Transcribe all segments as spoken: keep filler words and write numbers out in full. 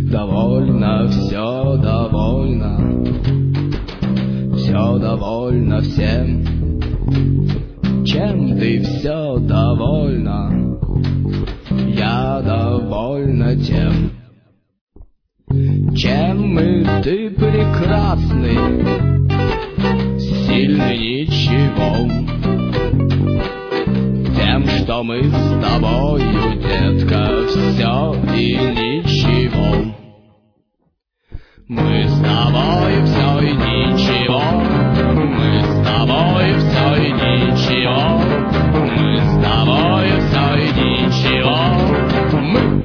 Довольно, все довольно, все довольно всем. Чем ты все довольна? Я довольна тем. Чем и ты прекрасный, сильный ничего. Тем, что мы с тобою, детка, все и ничего. Мы с тобою все и ничего. Мы с тобою все и ничего. Мы с тобою все и ничего. Мы.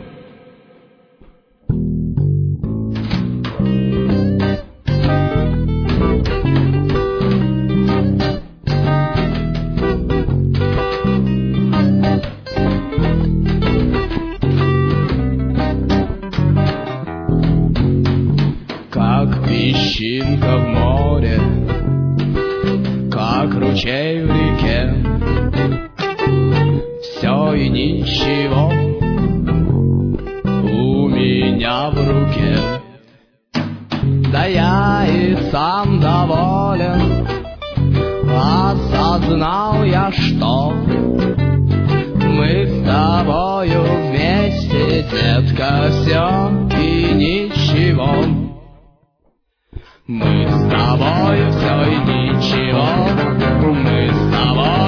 Как песчинка в море, как ручей в реке, все и ничего у меня в руке. Да я и сам доволен, осознал я, что мы с тобою вместе, детка, все и ничего. Мы с тобою все и ничего. Мы с тобой.